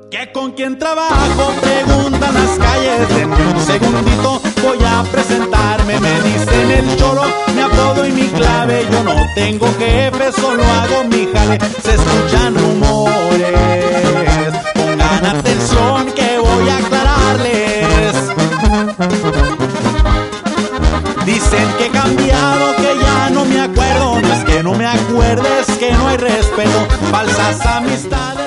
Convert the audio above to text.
¿Que con quién trabajo? Preguntan las calles. En un segundito voy a presentarme. Me dicen el Cholo, mi apodo y mi clave. Yo no tengo jefe, solo hago mi jale. Se escuchan rumores, pongan atención que voy a aclararles. Dicen que he cambiado, que ya no me acuerdo. No es que no me acuerdes, que no hay respeto. Falsas amistades.